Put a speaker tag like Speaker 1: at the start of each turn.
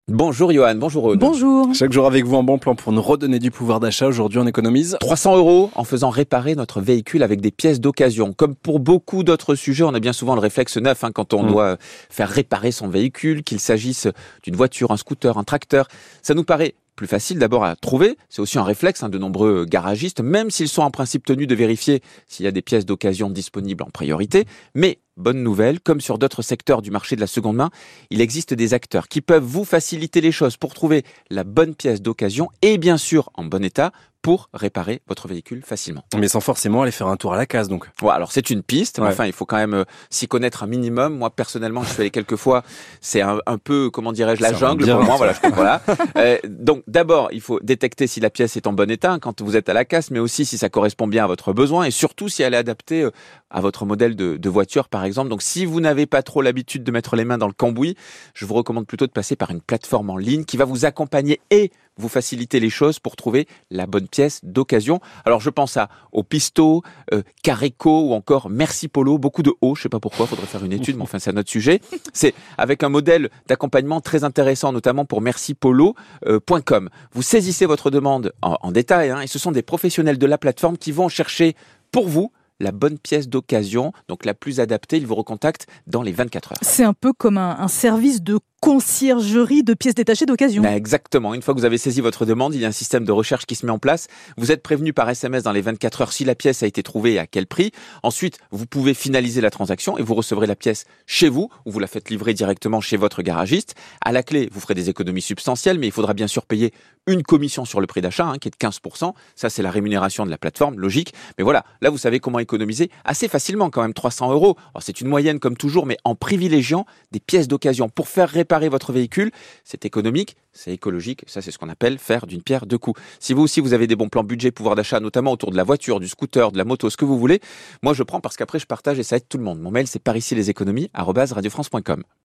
Speaker 1: Bonjour Johan, bonjour Aude.
Speaker 2: Bonjour.
Speaker 3: Chaque jour avec vous, un bon plan pour nous redonner du pouvoir d'achat. Aujourd'hui, on économise
Speaker 1: 300 € en faisant réparer notre véhicule avec des pièces d'occasion. Comme pour beaucoup d'autres sujets, on a bien souvent le réflexe neuf quand on doit faire réparer son véhicule, qu'il s'agisse d'une voiture, un scooter, un tracteur. Ça nous paraît plus facile d'abord à trouver. C'est aussi un réflexe de nombreux garagistes, même s'ils sont en principe tenus de vérifier s'il y a des pièces d'occasion disponibles en priorité. Mais bonne nouvelle, comme sur d'autres secteurs du marché de la seconde main, il existe des acteurs qui peuvent vous faciliter les choses pour trouver la bonne pièce d'occasion et bien sûr en bon état pour réparer votre véhicule facilement.
Speaker 3: Mais sans forcément aller faire un tour à la case, donc.
Speaker 1: Ouais, alors c'est une piste, mais enfin il faut quand même s'y connaître un minimum. Moi personnellement, je suis allé quelques fois, c'est un peu, comment dirais-je, la jungle pour moi. Voilà. Donc d'abord, il faut détecter si la pièce est en bon état quand vous êtes à la casse, mais aussi si ça correspond bien à votre besoin et surtout si elle est adaptée à votre modèle de voiture par exemple. Donc si vous n'avez pas trop l'habitude de mettre les mains dans le cambouis, je vous recommande plutôt de passer par une plateforme en ligne qui va vous accompagner et vous faciliter les choses pour trouver la bonne pièce d'occasion. Alors je pense à Opisto, Careco ou encore Merci Polo, beaucoup de O, je sais pas pourquoi, faudrait faire une étude, mais enfin c'est un autre sujet. C'est avec un modèle d'accompagnement très intéressant, notamment pour mercipolo.com. Vous saisissez votre demande en détail et ce sont des professionnels de la plateforme qui vont chercher pour vous la bonne pièce d'occasion, donc la plus adaptée. Ils vous recontactent dans les 24 heures.
Speaker 2: C'est un peu comme un service de conciergerie de pièces détachées d'occasion.
Speaker 1: Exactement. Une fois que vous avez saisi votre demande, il y a un système de recherche qui se met en place. Vous êtes prévenu par SMS dans les 24 heures si la pièce a été trouvée et à quel prix. Ensuite, vous pouvez finaliser la transaction et vous recevrez la pièce chez vous ou vous la faites livrer directement chez votre garagiste. À la clé, vous ferez des économies substantielles, mais il faudra bien sûr payer une commission sur le prix d'achat qui est de 15%. Ça, c'est la rémunération de la plateforme, logique. Mais voilà, là, vous savez comment économiser assez facilement quand même 300 €. Alors, c'est une moyenne comme toujours, mais en privilégiant des pièces d'occasion pour faire réparer votre véhicule. C'est économique, c'est écologique. Ça, c'est ce qu'on appelle faire d'une pierre deux coups. Si vous aussi, vous avez des bons plans budget, pouvoir d'achat, notamment autour de la voiture, du scooter, de la moto, ce que vous voulez, moi, je prends parce qu'après, je partage et ça aide tout le monde. Mon mail, c'est paricileséconomies@radiofrance.com.